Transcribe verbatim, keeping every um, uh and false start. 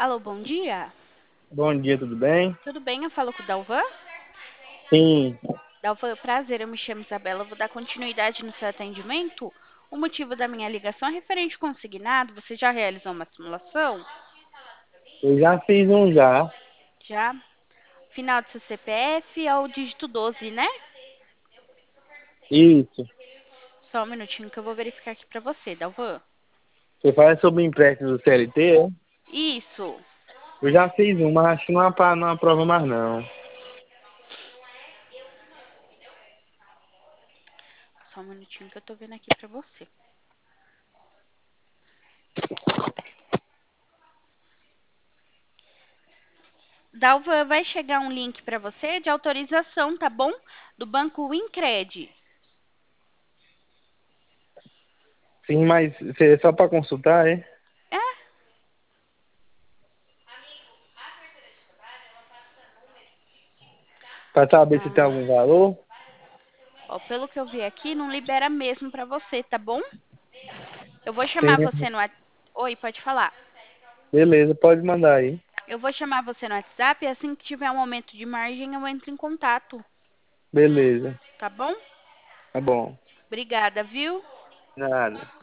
Alô, bom dia. Bom dia, tudo bem? Tudo bem? Eu falo com o Dalvan? Sim, Dalvan, prazer, eu me chamo Isabela. Eu vou dar continuidade no seu atendimento. O motivo da minha ligação é referente ao consignado. Você já realizou uma simulação? eu já fiz um já. Já? Final do seu C P F é o dígito doze, né? Isso. Só um minutinho que eu vou verificar aqui pra você, Dalvan. Você fala sobre o empréstimo do C L T, é? Isso. Eu já fiz um, mas acho que não, apa- não aprova mais não. Só um minutinho que eu tô vendo aqui pra você. Dalva, vai chegar um link para você de autorização, tá bom? Do banco Wincred. Sim, mas você- é só para consultar, é? É, Para saber se tem ah, algum valor? ó, pelo que eu vi aqui, não libera mesmo para você, tá bom? Eu vou chamar você Sim. no Whats- Oi, pode falar. Beleza, pode mandar aí. Eu vou chamar você no WhatsApp e assim que tiver um momento de margem eu entro em contato, Beleza, tá bom? tá bom. Obrigada, viu? Nada.